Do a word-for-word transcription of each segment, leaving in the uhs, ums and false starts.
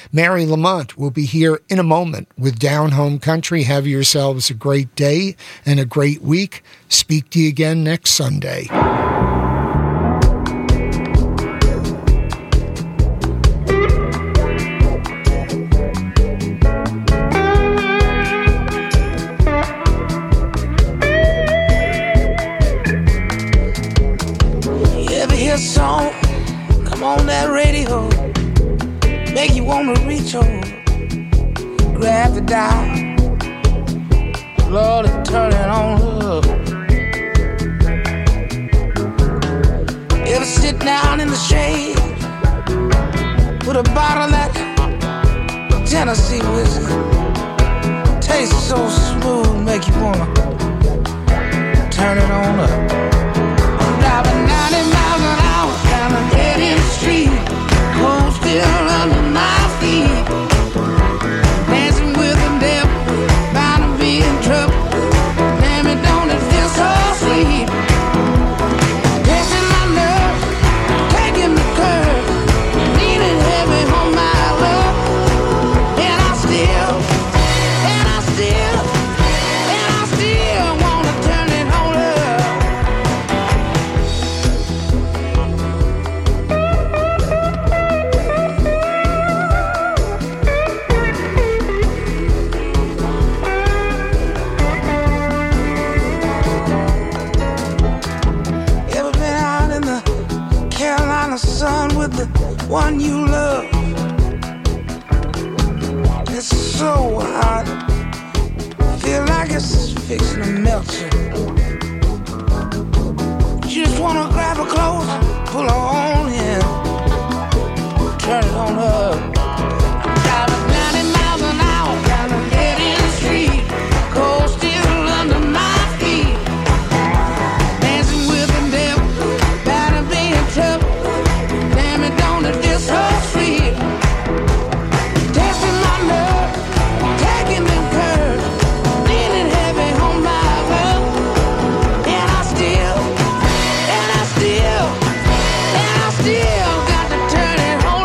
Mary Lamont will be here in a moment with Down Home Country. Have yourselves a great day and a great week. Speak to you again next Sunday. Song come on that radio, make you wanna reach over, grab the dial, Lord, and turn it on up. Ever sit down in the shade with a bottle of that Tennessee whiskey, tastes so smooth, make you wanna turn it on up. I'm driving ninety miles an hour down a dead-end street, cold still under my feet, dancing with the devil, bound to be in trouble. Damn it, don't it feel so sweet? Testing my nerves, taking the curve, leaning heavy on my love, and I still, and I still, and I still wanna turn it on up. Sun with the one you love. It's so hot, feel like it's fixing to melt you. You just wanna grab her close, pull her on in, turn it on up. I'm driving ninety miles an hour down a dead-end street, cold still under my feet, dancing with the devil, bound to be in trouble. Don't it feel so sweet? Testing my nerve, taking them curves, leaning heavy on my love, and I still, and I still, and I still got to turn it on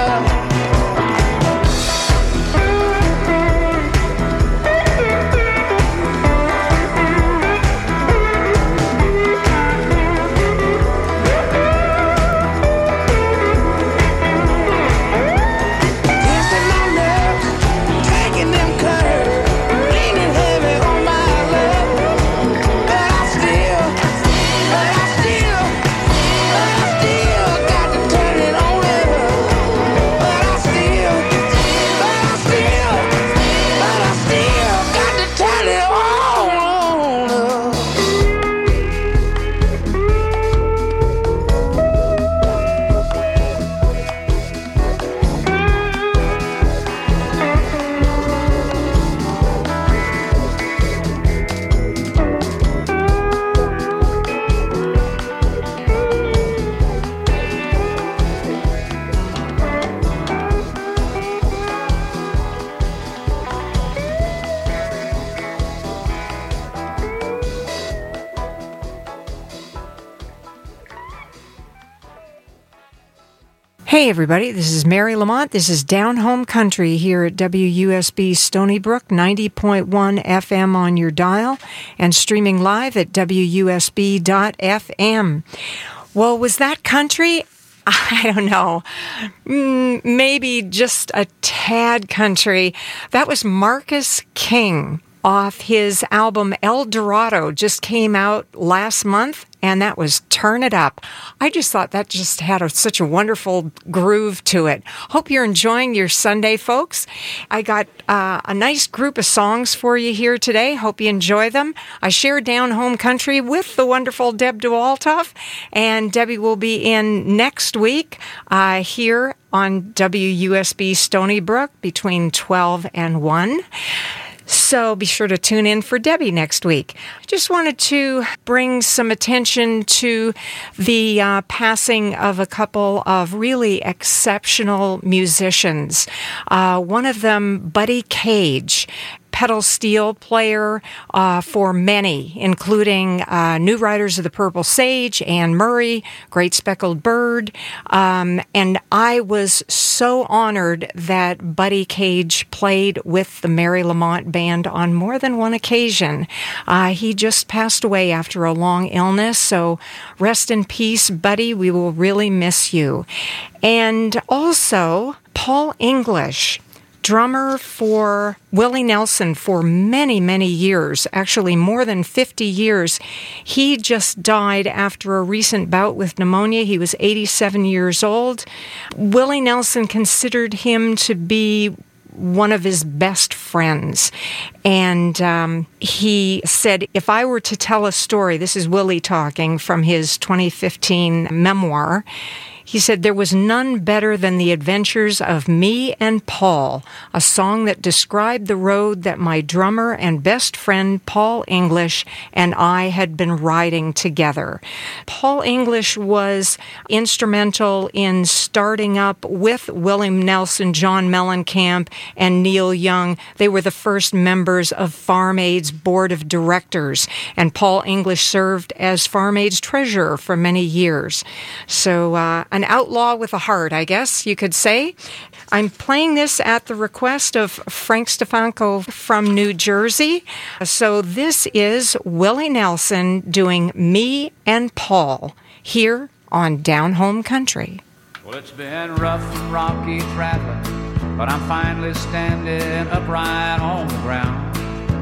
Hey everybody, this is Mary Lamont. This is Down Home Country here at W U S B Stony Brook, ninety point one F M on your dial, and streaming live at W U S B dot F M. Well, was that country? I don't know. Mm, maybe just a tad country. That was Marcus King off his album El Dorado, just came out last month, and that was Turn It Up. I just thought that just had a, such a wonderful groove to it. Hope you're enjoying your Sunday, folks. I got uh, a nice group of songs for you here today. Hope you enjoy them. I share Down Home Country with the wonderful Deb DeWaltoff, and Debbie will be in next week uh, here on W U S B Stony Brook between twelve and one. So be sure to tune in for Debbie next week. Just wanted to bring some attention to the uh, passing of a couple of really exceptional musicians. Uh, one of them, Buddy Cage. pedal steel player uh, for many, including uh, New Riders of the Purple Sage, Anne Murray, Great Speckled Bird. Um, and I was so honored that Buddy Cage played with the Mary Lamont Band on more than one occasion. Uh, he just passed away after a long illness, so rest in peace, Buddy. We will really miss you. And also, Paul English, drummer for Willie Nelson for many, many years, actually more than fifty years. He just died after a recent bout with pneumonia. He was eighty-seven years old. Willie Nelson considered him to be one of his best friends. And um, he said, if I were to tell a story, this is Willie talking from his twenty fifteen memoir, he said, there was none better than the adventures of me and Paul, a song that described the road that my drummer and best friend Paul English and I had been riding together. Paul English was instrumental in starting up with William Nelson, John Mellencamp, and Neil Young. They were the first members of Farm Aid's board of directors, and Paul English served as Farm Aid's treasurer for many years. So, uh, an outlaw with a heart, I guess you could say. I'm playing this at the request of Frank Stefanko from New Jersey. So this is Willie Nelson doing Me and Paul here on Down Home Country. Well, it's been rough and rocky traveling, but I'm finally standing upright on the ground.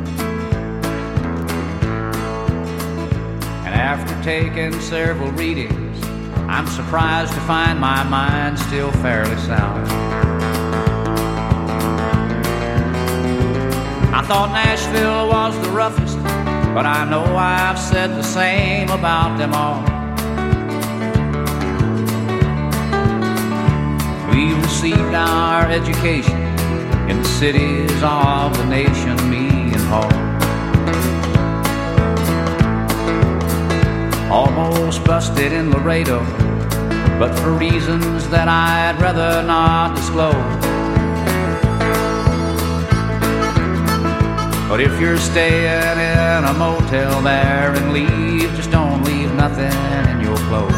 And after taking several readings, I'm surprised to find my mind still fairly sound. I thought Nashville was the roughest, but I know I've said the same about them all. We received our education in the cities of the nation, me and Paul. Almost busted in Laredo, but for reasons that I'd rather not disclose. But if you're staying in a motel there and leave, just don't leave nothing in your clothes.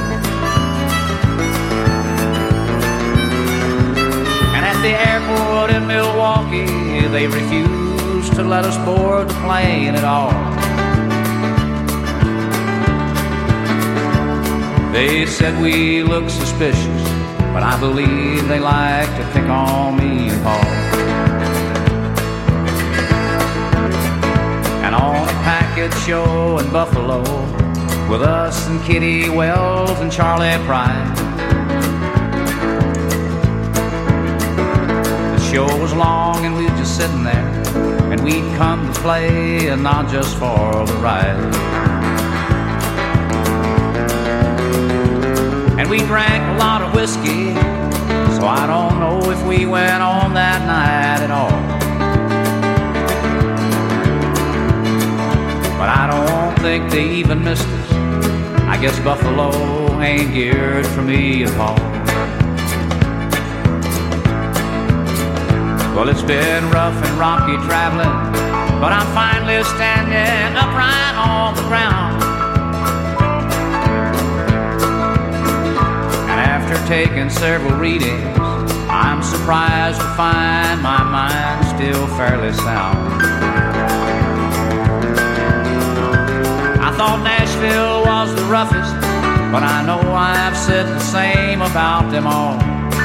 And at the airport in Milwaukee, they refused to let us board the plane at all. They said we look suspicious, but I believe they like to pick on me and Paul. And on a package show in Buffalo, with us and Kitty Wells and Charlie Pride, the show was long and we were just sitting there, and we'd come to play and not just for the ride. And we drank a lot of whiskey, so I don't know if we went on that night at all. But I don't think they even missed us. I guess Buffalo ain't geared for me and Paul. Well, it's been rough and rocky traveling, but I'm finally standing upright on the ground. After taking several readings, I'm surprised to find my mind still fairly sound. I thought Nashville was the roughest, but I know I've said the same about them all.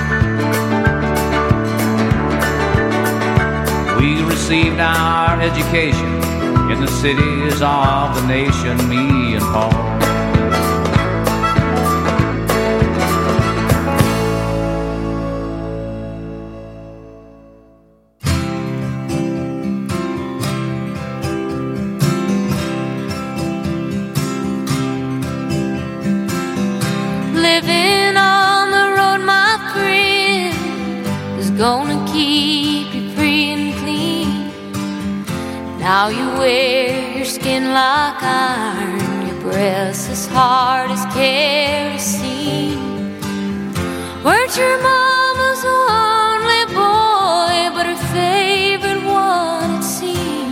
We received our education in the cities of the nation, me and Paul. Living on the road, my friend, is gonna keep you free and clean. Now you wear your skin like iron, your breath as hard as kerosene. Weren't your mama's only boy, but her favorite one it seemed.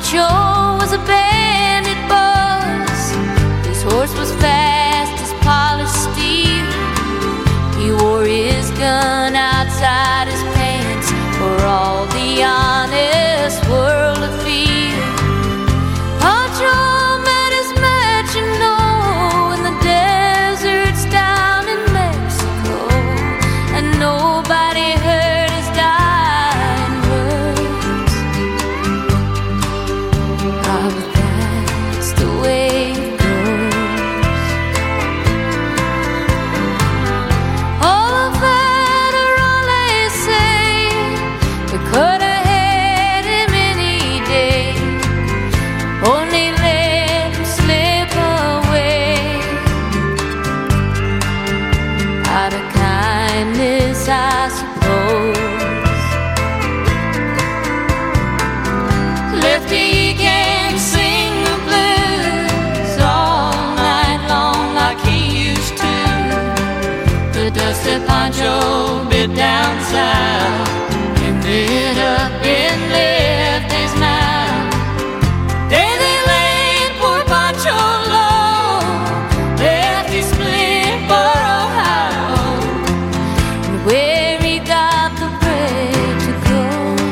Pancho was a bandit boss. His horse was fast as polished steel. He wore his gun outside his pants for all the honest world to feel. Pancho met his match, you know, in the deserts down in Mexico, and nobody heard his dying words. Ah, but that's the way it goes. All of that are all they say. We could have had him any day, only let him slip away. Out of kindness, I suppose. Lefty can't sing the blues all night long like he used to. The dusty Pancho bit down south, ended up in Lefty's mouth. Day they laid poor Pancho low, Lefty split for Ohio, and where he got the bread to go,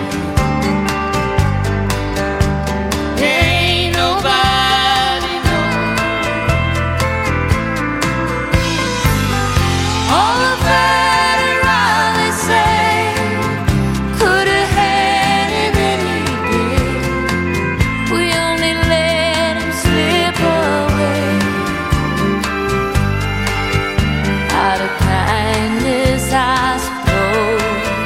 ain't nobody know. All of that are all they say. Could have had him any day. We only let him slip away. Out of kindness, I suppose.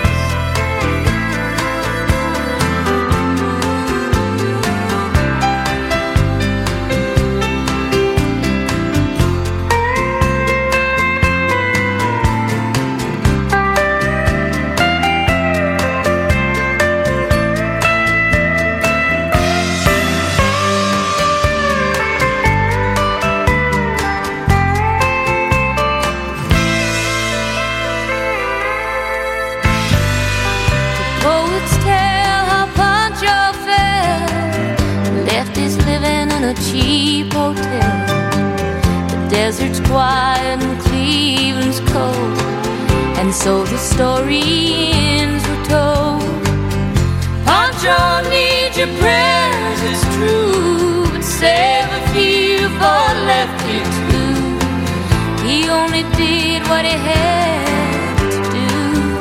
Poets tell how Pancho fell, left his living in a cheap hotel. The desert's quiet and Cleveland's cold, and so the story ends were told. Pancho needs your prayers, it's true, but save a few for Lefty too. He only did what he had to do,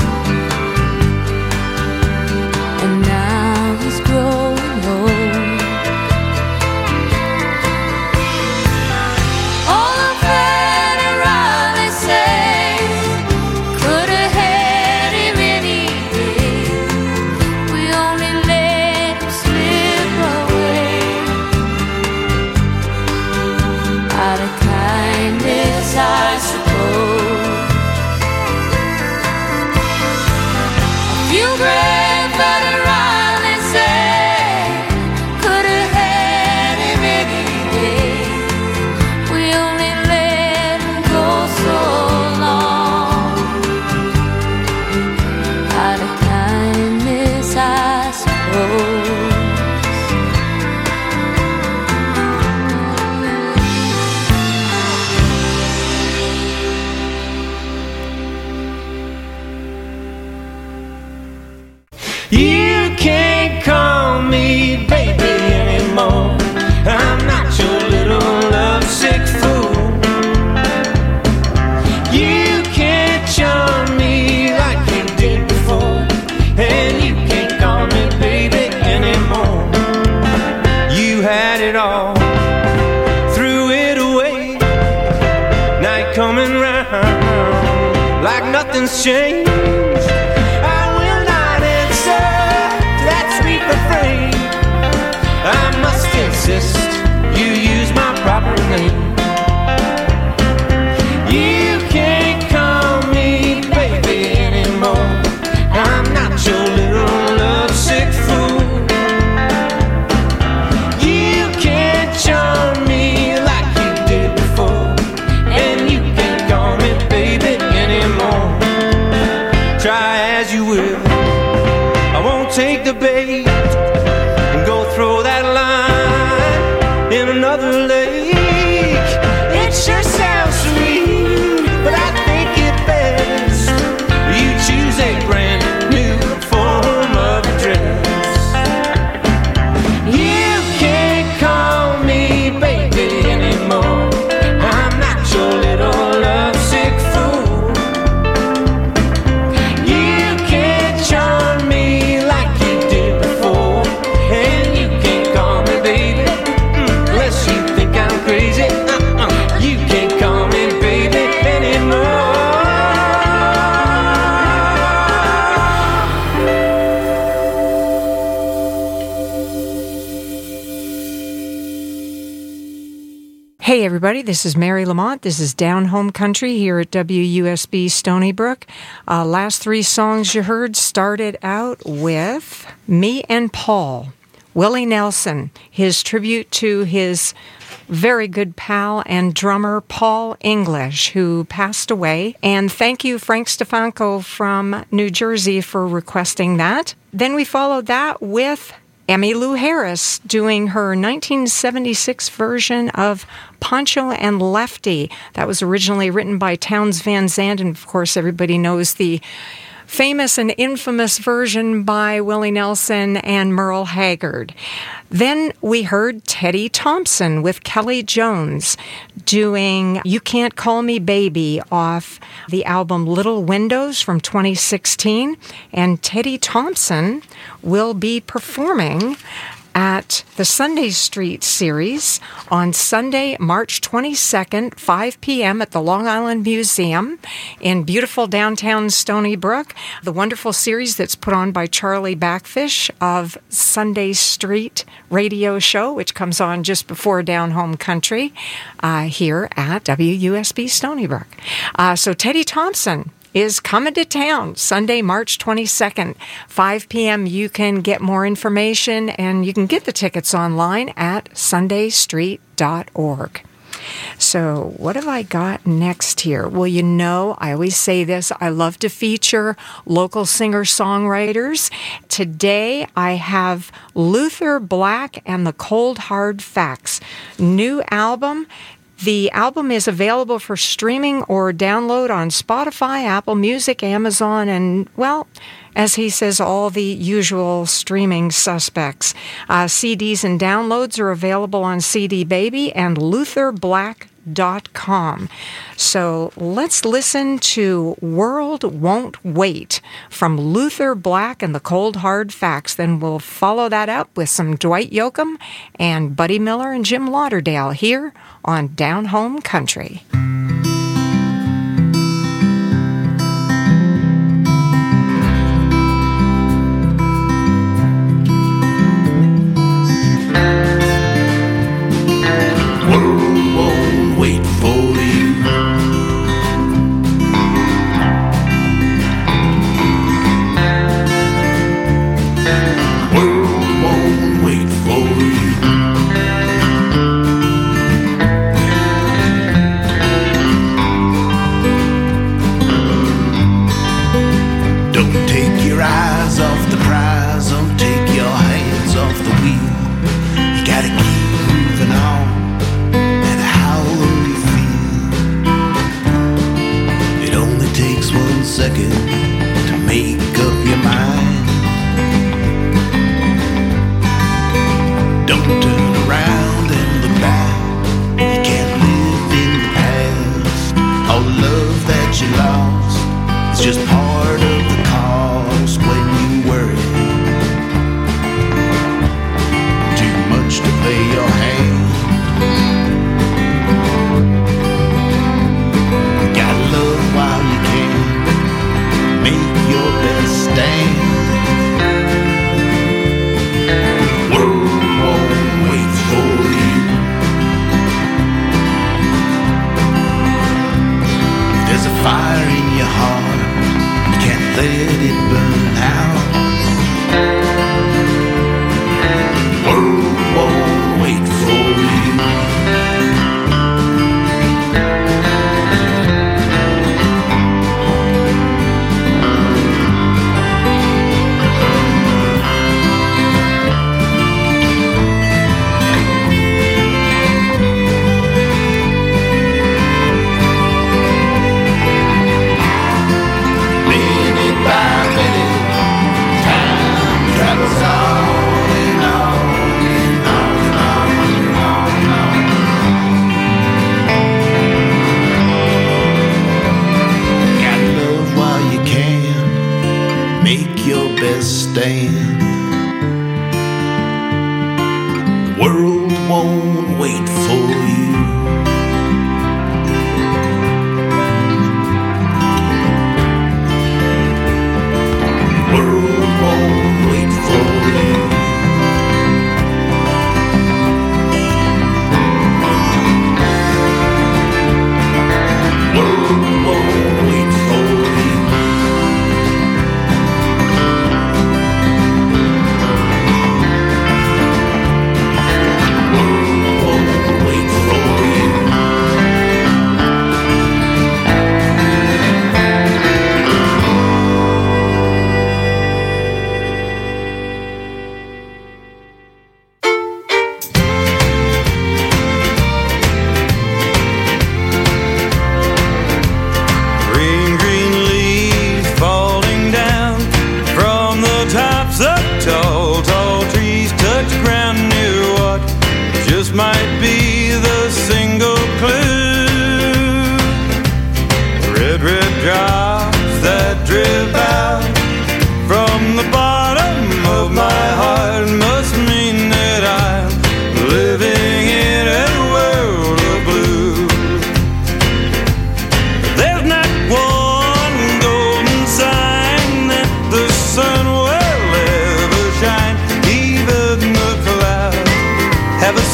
and now he's growing old. All of that are all they say. Could have had him any day. We only let him slip away. Out of kindness, I suppose. A few grave that are all they say. Could have had him any day. We only let him go so long. Out of kindness, I suppose. You can't call me baby anymore. I'm not your little lovesick fool. You can't charm me like you did before, and you can't call me baby anymore. You had it all, threw it away. Night coming round like nothing's changed. I will not answer that sweet refrain. I must insist you use my proper name. You can't call me baby anymore. I'm not your little lovesick fool. You can't charm me like you did before, and you can't call me baby anymore. Try as you will, I won't take the bait and go throw that line. Hey everybody, this is Mary Lamont. This is Down Home Country here at W U S B Stony Brook. Uh, last three songs you heard started out with Me and Paul, Willie Nelson, his tribute to his very good pal and drummer Paul English, who passed away. And thank you, Frank Stefanko from New Jersey, for requesting that. Then we followed that with Emmylou Harris doing her nineteen seventy-six version of Pancho and Lefty. That was originally written by Townes Van Zandt, and of course everybody knows the famous and infamous version by Willie Nelson and Merle Haggard. Then we heard Teddy Thompson with Kelly Jones doing You Can't Call Me Baby off the album Little Windows from twenty sixteen. And Teddy Thompson will be performing at the Sunday Street series on Sunday, March twenty-second, five p.m. at the Long Island Museum in beautiful downtown Stony Brook. The wonderful series that's put on by Charlie Backfish of Sunday Street radio show, which comes on just before Down Home Country uh, here at W U S B Stony Brook. Uh, so Teddy Thompson is coming to town Sunday, March twenty-second, five p.m. You can get more information and you can get the tickets online at sunday street dot org. So what have I got next here? Well, you know, I always say this, I love to feature local singer-songwriters. Today I have Luther Black and the Cold Hard Facts. New album. The album is available for streaming or download on Spotify, Apple Music, Amazon, and, well, as he says, all the usual streaming suspects. Uh, C Ds and downloads are available on C D Baby and luther black dot com. So let's listen to World Won't Wait from Luther Black and the Cold Hard Facts. Then we'll follow that up with some Dwight Yoakam and Buddy Miller and Jim Lauderdale here on Down Home Country.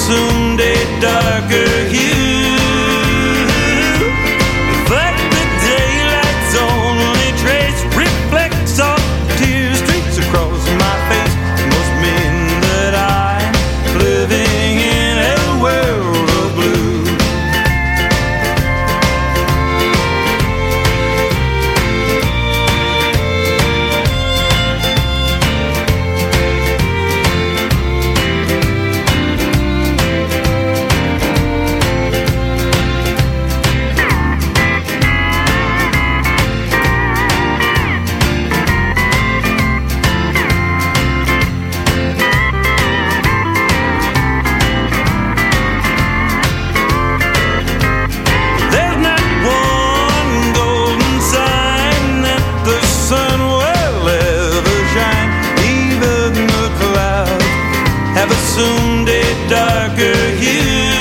assumed a darker hue. The fact that daylight's only trace reflects off tear streaks across my face must mean that I'm living in a world of blue. Assumed a darker hue.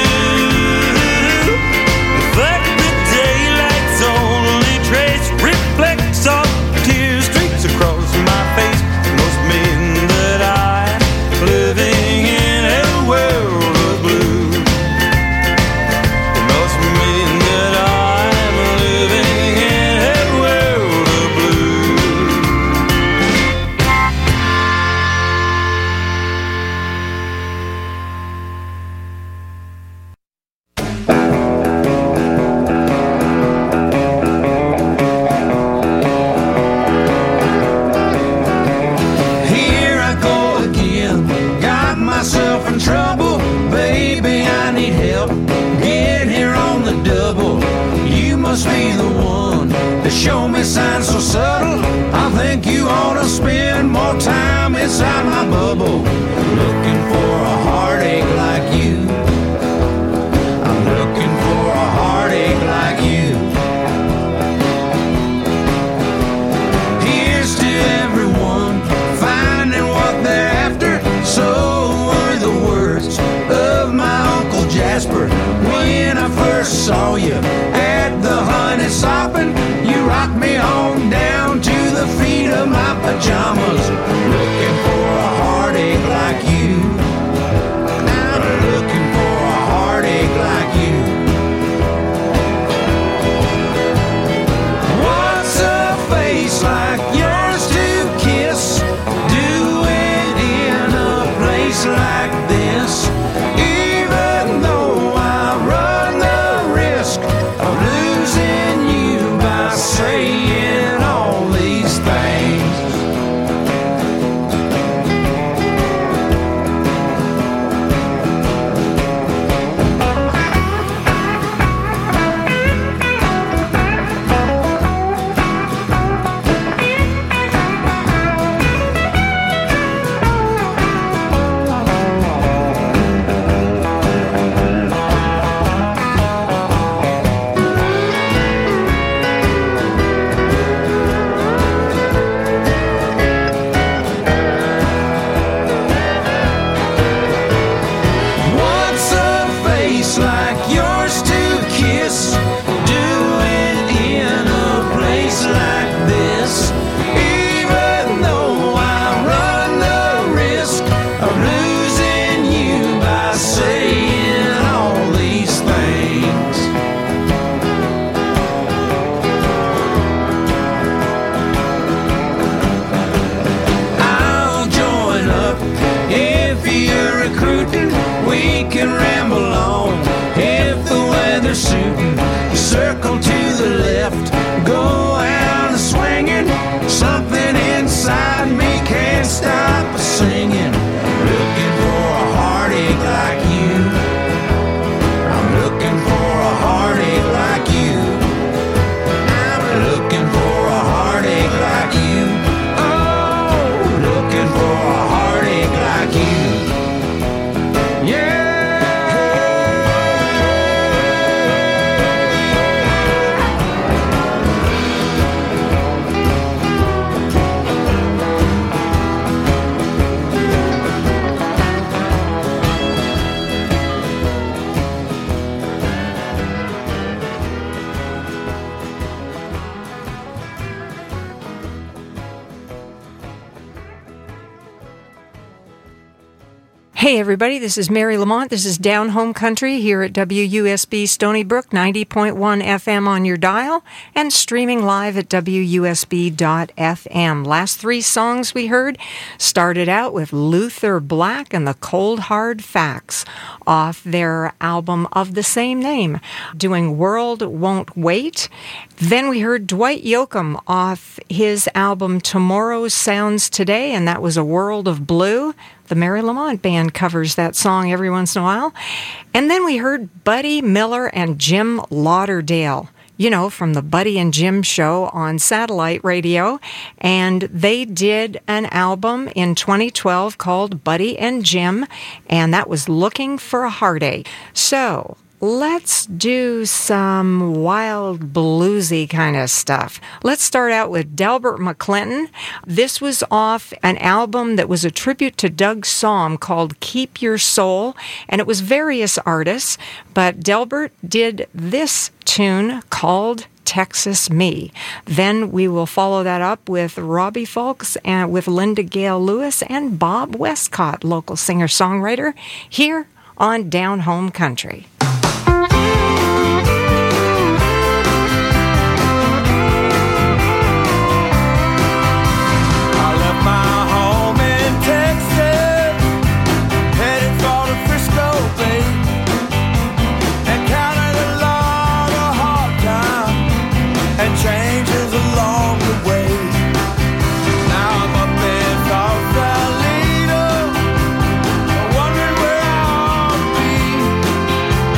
The fact that daylight's only trace reflects off tear streaks across my face must mean that I'm living in a world of blue. It must mean that I'm living in a world of blue. Show me signs so subtle. I think you ought to spend more time inside my bubble. Looking for a heartache like you. I'm looking for a heartache like you. Here's to everyone finding what they're after. So were the words of my Uncle Jasper when I first saw you at the honey sopping. Rock me on down to the feet of my pajamas. Looking for a heartache like you. I'm looking for a heartache like you. What's a face like yours to kiss? Do it in a place like this. Even though I run the risk of losing you by saying all these things. Circle to the left, go out and swinging. Something inside me can't stop singing. Looking for a heartache like you. I'm looking for a heartache like you. I'm looking for a heartache like you. Oh, looking for a heartache like you. Yeah. Hey everybody, this is Mary Lamont. This is Down Home Country here at W U S B Stony Brook, ninety point one F M on your dial, and streaming live at W U S B dot F M. Last three songs we heard started out with Luther Black and the Cold Hard Facts off their album of the same name, doing World Won't Wait. Then we heard Dwight Yoakam off his album Tomorrow Sounds Today, and that was A World of Blue. The Mary Lamont Band covers that song every once in a while. And then we heard Buddy Miller and Jim Lauderdale, you know, from the Buddy and Jim show on satellite radio. And they did an album in twenty twelve called Buddy and Jim, and that was Looking for a Heartache. So let's do some wild bluesy kind of stuff. Let's start out with Delbert McClinton. This was off an album that was a tribute to Doug Sahm called Keep Your Soul, and it was various artists, but Delbert did this tune called Texas Me. Then we will follow that up with Robbie Fulks and with Linda Gale Lewis and Bob Westcott, local singer-songwriter, here on Down Home Country. Wondering where I'll be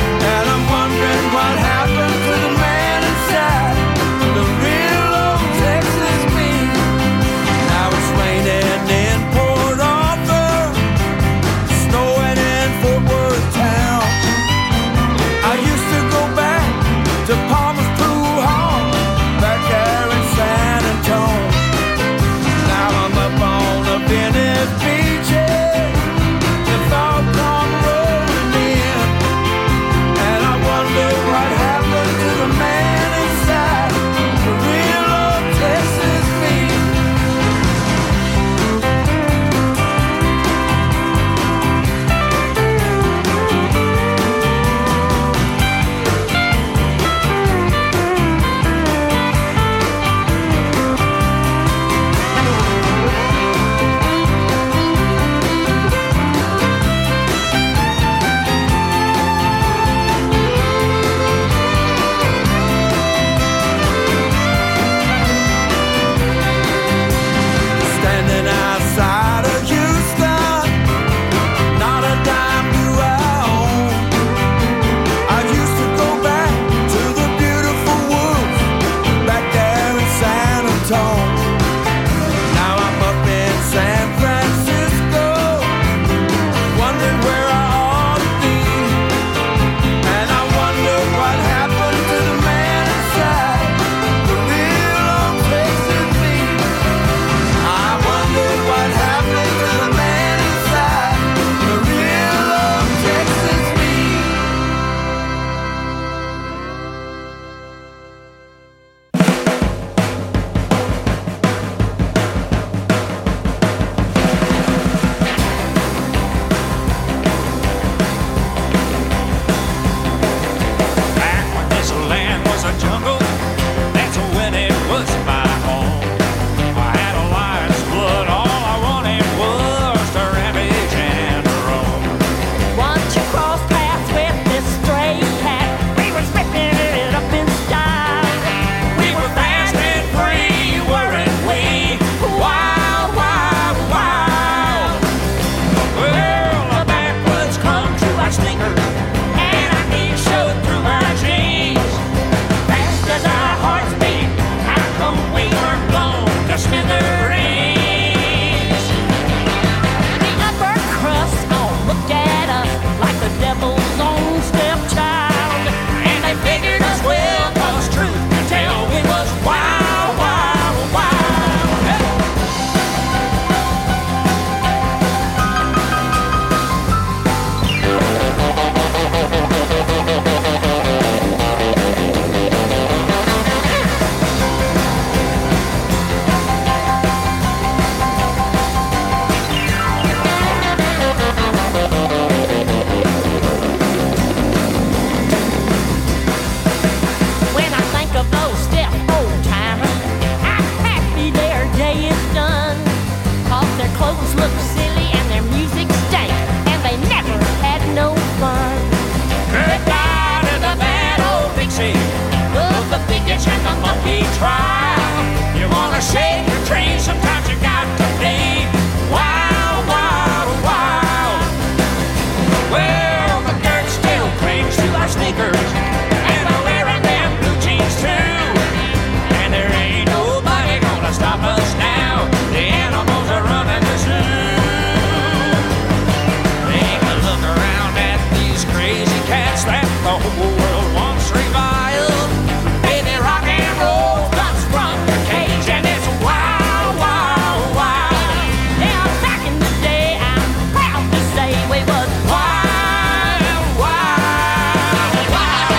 look silly and their music stank, and they never had no fun. Goodbye to the bad old Dixie, of the big ditch and the monkey trial. You wanna shake your train, sometimes you got to be wild, wild, wild. Well, the dirt still clings to our sneakers, and we're wearing them blue jeans too. And there ain't nobody gonna stop us now. The animals are running the zoo. Take a look around at these crazy cats that the whole world wants reviled. Baby, rock and roll comes from the cage, and it's wild, wild, wild. Yeah, back in the day, I'm proud to say we was Wild, wild, wild.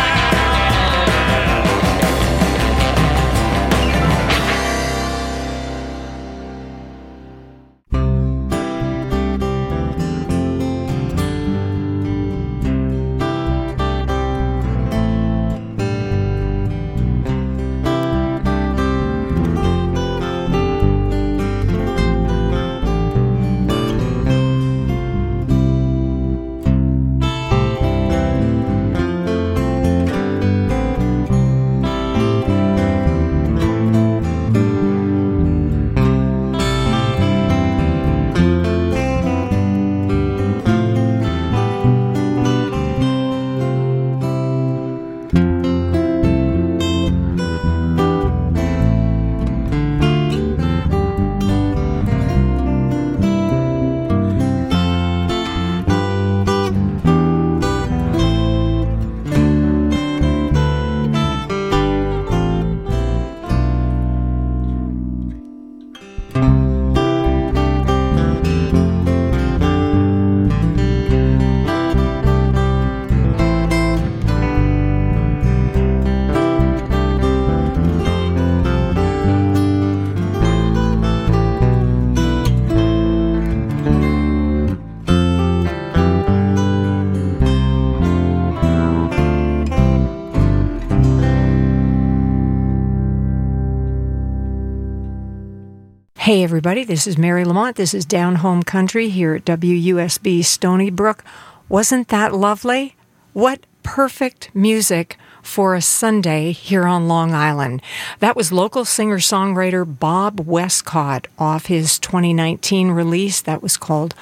Hey everybody, this is Mary Lamont. This is Down Home Country here at W U S B Stony Brook. Wasn't that lovely? What perfect music for a Sunday here on Long Island. That was local singer-songwriter Bob Westcott off his twenty nineteen release that was called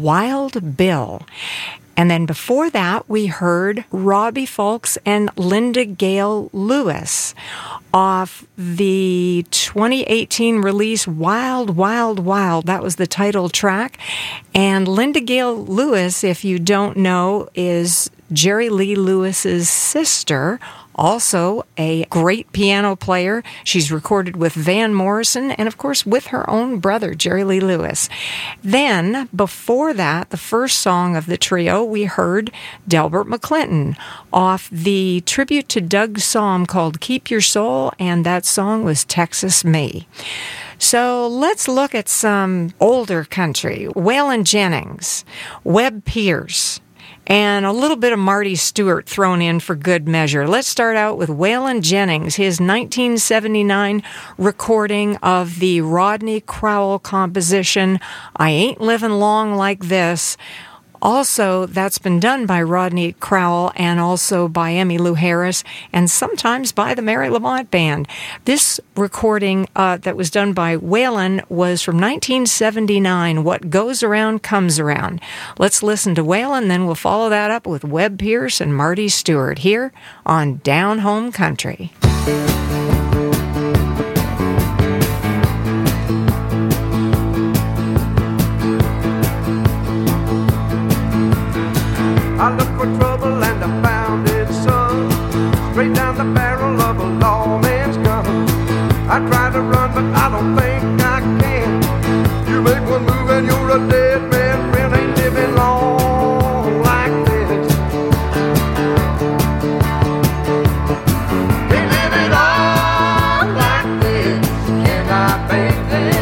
Wild Bill. And then before that, we heard Robbie Fulks and Linda Gale Lewis off the twenty eighteen release Wild, Wild, Wild. That was the title track. And Linda Gale Lewis, if you don't know, is Jerry Lee Lewis's sister, also a great piano player. She's recorded with Van Morrison and, of course, with her own brother, Jerry Lee Lewis. Then, before that, the first song of the trio, we heard Delbert McClinton off the tribute to Doug Sahm called Keep Your Soul, and that song was Texas Me. So let's look at some older country. Waylon Jennings, Webb Pierce, and a little bit of Marty Stewart thrown in for good measure. Let's start out with Waylon Jennings, his nineteen seventy-nine recording of the Rodney Crowell composition, I Ain't Living Long Like This. Also, that's been done by Rodney Crowell and also by Emmylou Harris and sometimes by the Mary Lamont Band. This recording uh, that was done by Waylon was from nineteen seventy-nine, What Goes Around Comes Around. Let's listen to Waylon, then we'll follow that up with Webb Pierce and Marty Stewart here on Down Home Country. I looked for trouble and I found it, son, straight down the barrel of a lawman's gun. I tried to run, but I don't think I can. You make one move and you're a dead man, friend, ain't living long like this. Ain't living long like this, can I, baby?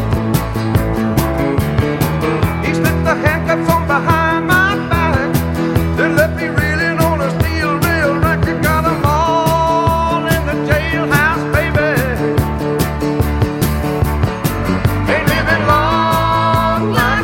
He slipped the handcuffs on behind my they left me reeling on a steel rail record, got them all in the jailhouse, baby. Ain't living long like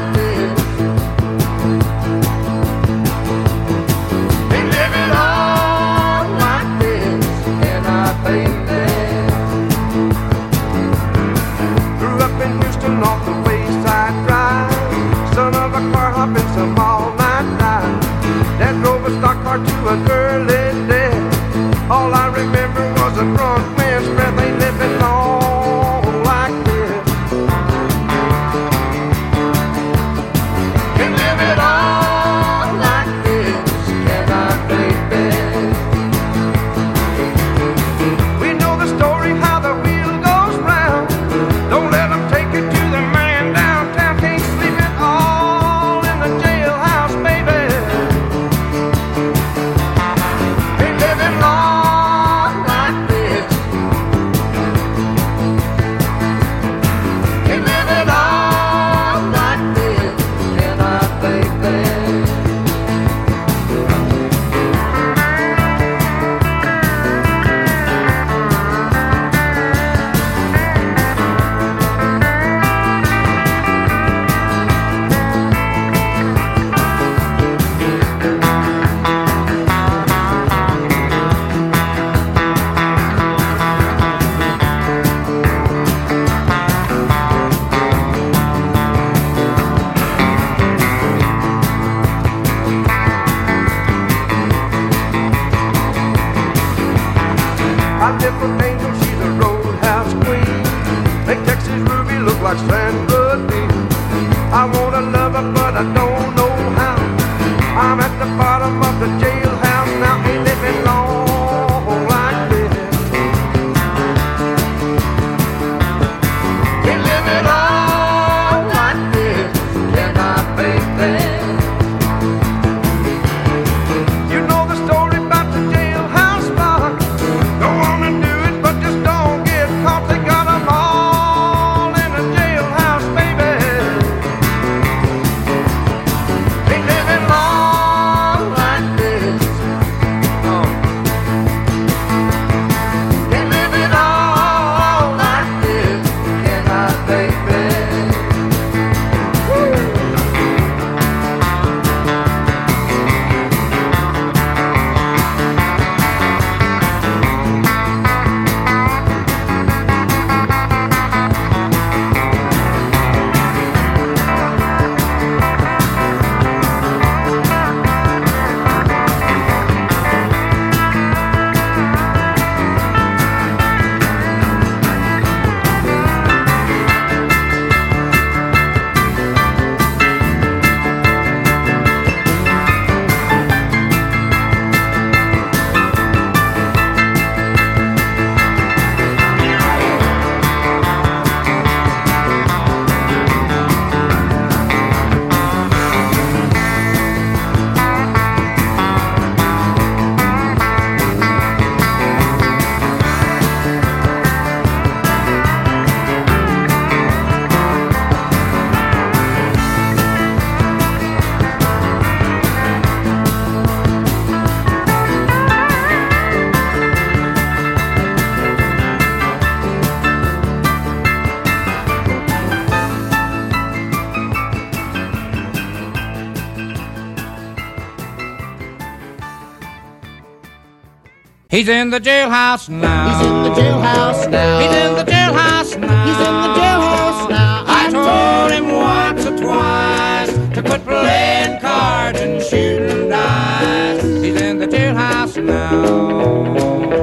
I don't know how. I'm at the bottom of the jailhouse now, ain't living long like this. Ain't living long like this, can I, baby? You know the story about the jailhouse rock. Don't wanna do it, but just don't get caught. They got 'em all in the jailhouse, baby. Ain't living long like this. Oh. Ain't living all like this, can I, baby? Woo. He's in the jailhouse now. He's in the jailhouse now. He's in the jailhouse now. He's in the jailhouse now. I told him once or twice to quit playing cards and shooting dice. He's in the jailhouse now.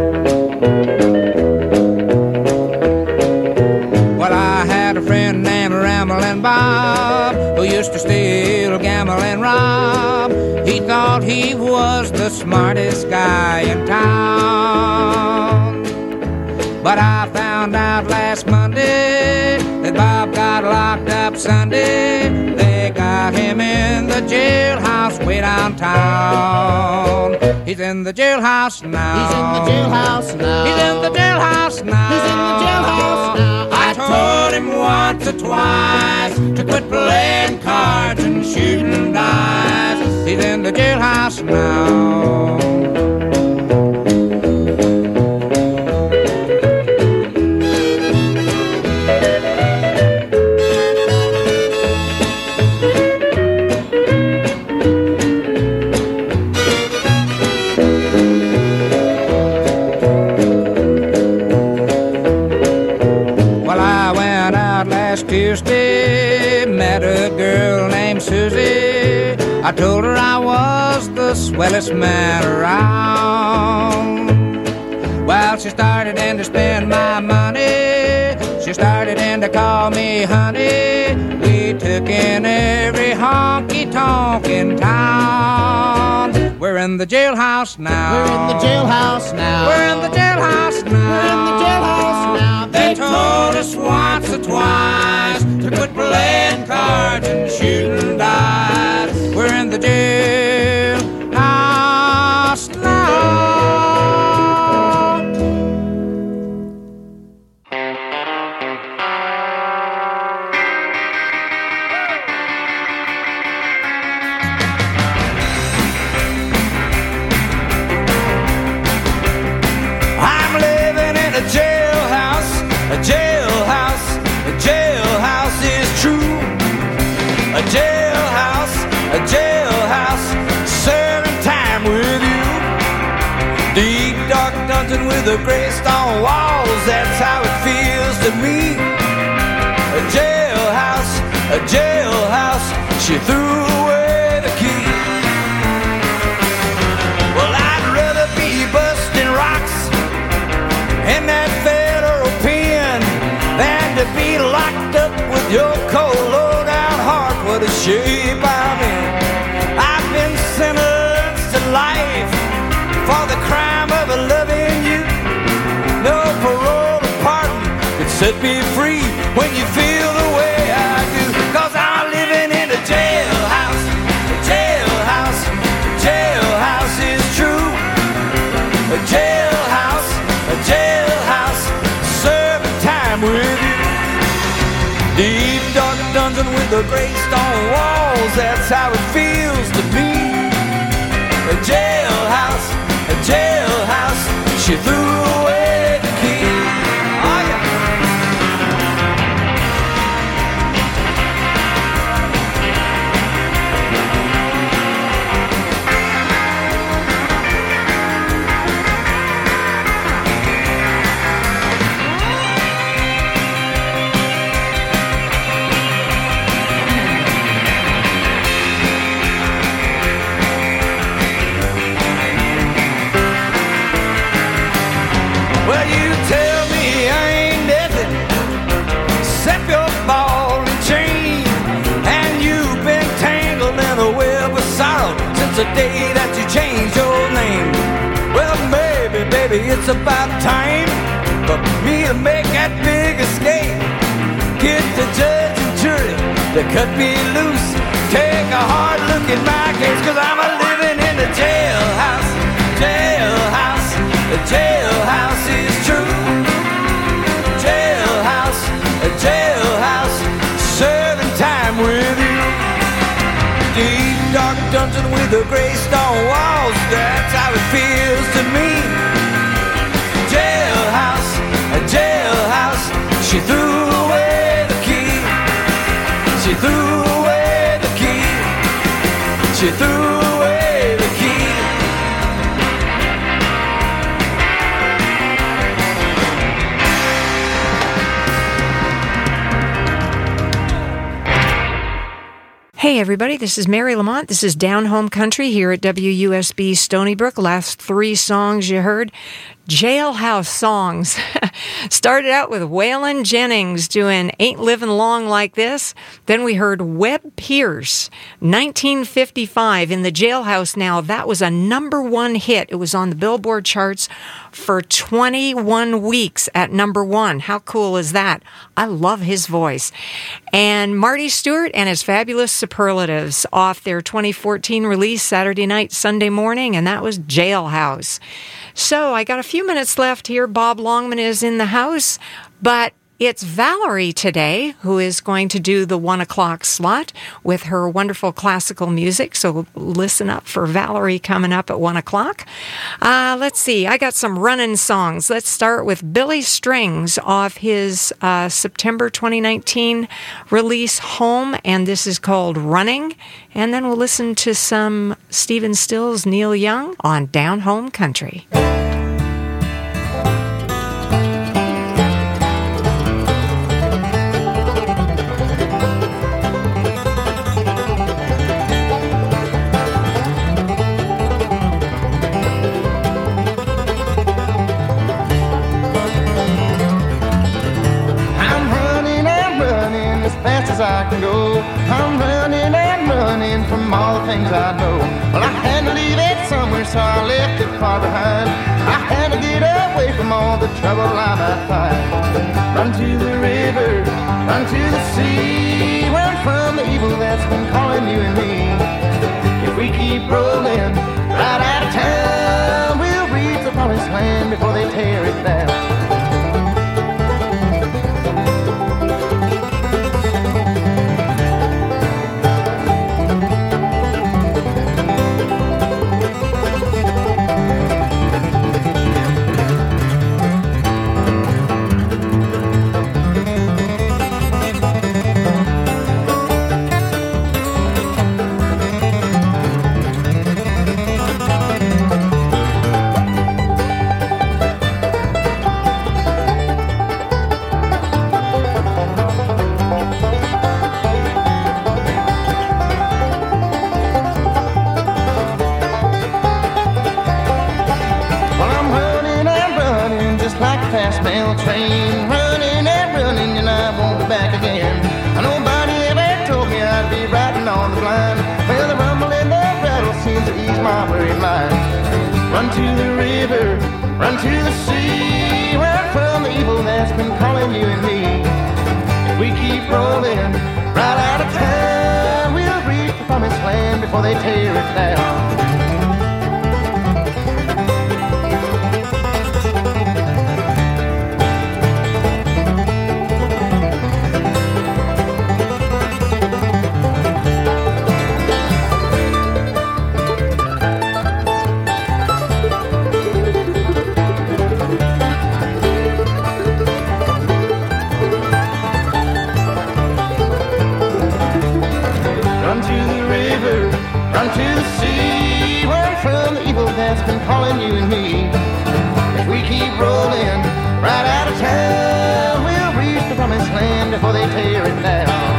Well, I had a friend named Ramblin' Bob who used to steal, gamble, and rob. He thought he was the smartest guy in town. But I found out last Monday that Bob got locked up Sunday. They got him in the jailhouse way downtown. He's in the jailhouse now. He's in the jailhouse now. He's in the jailhouse now. He's in the jailhouse now. I told him once or twice to quit playing cards and shooting dice. He's in the jailhouse now. Well, I went out last Tuesday, met a girl named Susie. I told her I was the swellest man around. Well, she started in to spend my money. She started in to call me honey. We took in every honky-tonk in town. We're in the jailhouse now. We're in the jailhouse now. We're in the jailhouse now. We're in the jailhouse now. They told us once or twice to quit playing cards and shooting dice. We're in the jailhouse now. I'm living in a jailhouse, a jailhouse, a jailhouse is true. A jailhouse, a jailhouse, serving time with you. Deep dark dungeon with the gray stone walls, that's how it feels to me. A jailhouse, a jailhouse, she threw away the key. Well, I'd rather be busting rocks in that federal pen than to be locked up with your cold low down heart. What a shape I'm be free when you feel the way I do. Cause I'm living in a jailhouse, a jailhouse, a jailhouse is true. A jailhouse, a jailhouse, serving time with you. Deep dark dungeon with the gray stone walls, that's how it feels to be. A jailhouse, a jailhouse, she threw away the key. Oh yeah. Well, you tell me I ain't nothing except your ball and chain, and you've been tangled in a web of sorrow since the day that you changed your name. Well, maybe, baby, it's about time for me to make that big escape. Get the judge and jury to cut me loose. Take a hard look at my case, cause I'm a living in the jailhouse, jailhouse, the jailhouse is true. Jailhouse, a jailhouse, serving time with you. Deep dark dungeon with the gray stone walls, that's how it feels to me. Jailhouse, a jailhouse, she threw away the key. She threw away the key. She threw away the key. Hey everybody, this is Mary Lamont. This is Down Home Country here at W U S B Stony Brook. Last three songs you heard, jailhouse songs. Started out with Waylon Jennings doing Ain't Living Long Like This. Then we heard Webb Pierce, nineteen fifty-five, in the jailhouse. Now, that was a number one hit. It was on the Billboard charts for twenty-one weeks at number one. How cool is that? I love his voice. And Marty Stewart and his Fabulous Superlatives off their twenty fourteen release, Saturday Night, Sunday Morning, and that was Jailhouse. So I got a few minutes left here. Bob Longman is in the house, but it's Valerie today who is going to do the one o'clock slot with her wonderful classical music. So listen up for Valerie coming up at one o'clock. Uh, let's see. I got some running songs. Let's start with Billy Strings off his uh, September twenty nineteen release Home, and this is called Running. And then we'll listen to some Stephen Stills, Neil Young on Down Home Country. I can go. I'm running and running from all the things I know. Well, I had to leave it somewhere, so I left it far behind. I had to get away from all the trouble I might find. Run to the river, run to the sea, run from the evil that's been calling you and me. If we keep rolling right out of town, we'll reach the promised land before they tear it down. Fast mail train, running and running, and I won't be back again. Nobody ever told me I'd be riding on the blind. Well, the rumble and the rattle seems to ease my worried mind. Run to the river, run to the sea, run from the evil that's been calling you and me. before they tear it down. Calling you and me. If we keep rolling right out of town, we'll reach the promised land before they tear it down.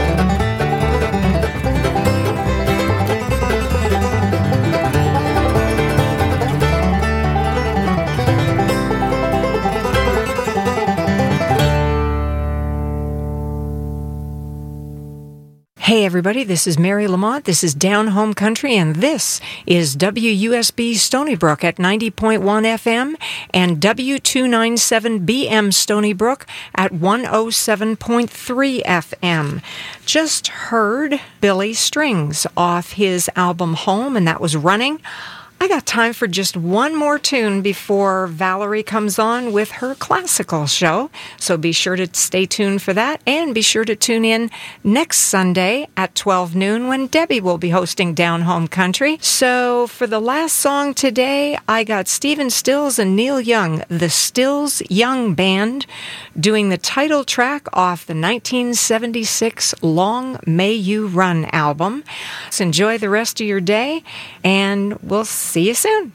Hey everybody, this is Mary Lamont, this is Down Home Country, and this is W U S B Stony Brook at ninety point one F M and W two ninety-seven B M Stony Brook at one oh seven point three F M. Just heard Billy Strings off his album Home, and that was Running. I got time for just one more tune before Valerie comes on with her classical show, so be sure to stay tuned for that, and be sure to tune in next Sunday at twelve noon when Debbie will be hosting Down Home Country. So for the last song today, I got Stephen Stills and Neil Young, the Stills Young Band, doing the title track off the nineteen seventy-six Long May You Run album. So enjoy the rest of your day, and we'll see you soon.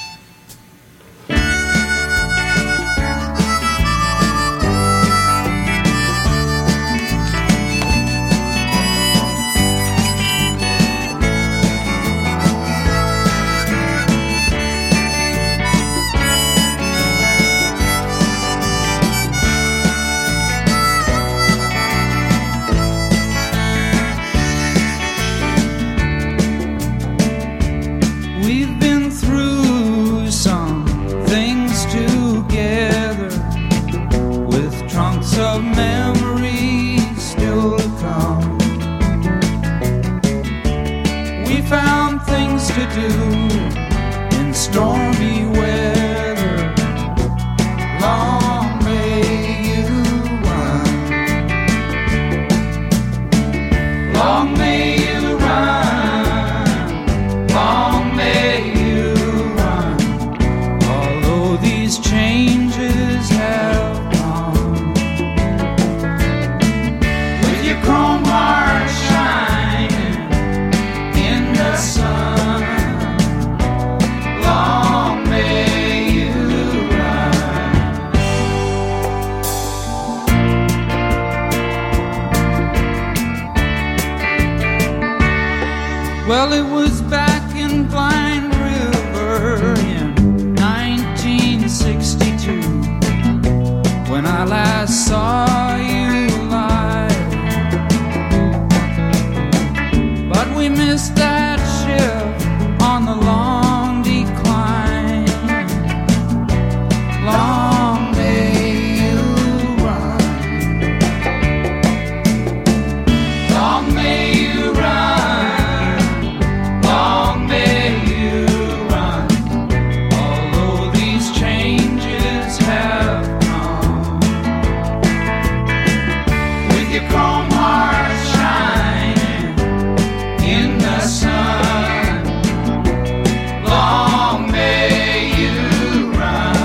We've been through some things together, with trunks of memories still to come. We found things to do in stormy weather. Long may you run. Long may you run. Long may you run. Although these changes have come, with your chrome heart shining in the sun. Long may you run. Well, it was back in Blind River in nineteen sixty-two when I last saw you live. But we missed that ship on the long decline. Long may you run. Long may you run. Long may you run. Although these changes have come, with your chrome heart shining in the sun. Long may you run.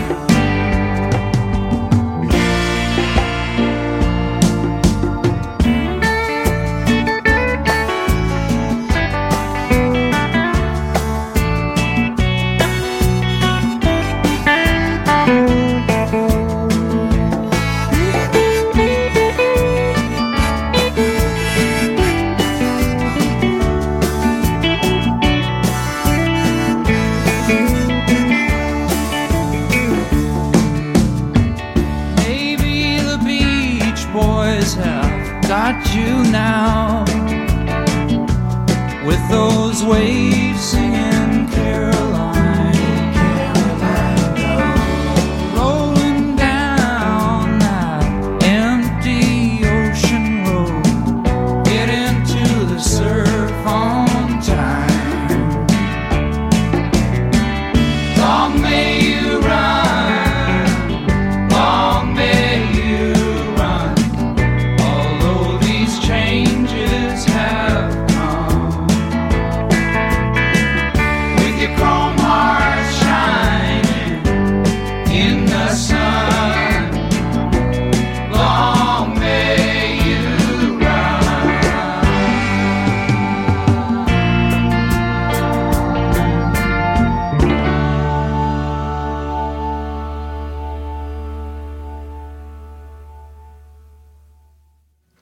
Maybe the Beach Boys have got you now, with those waves singing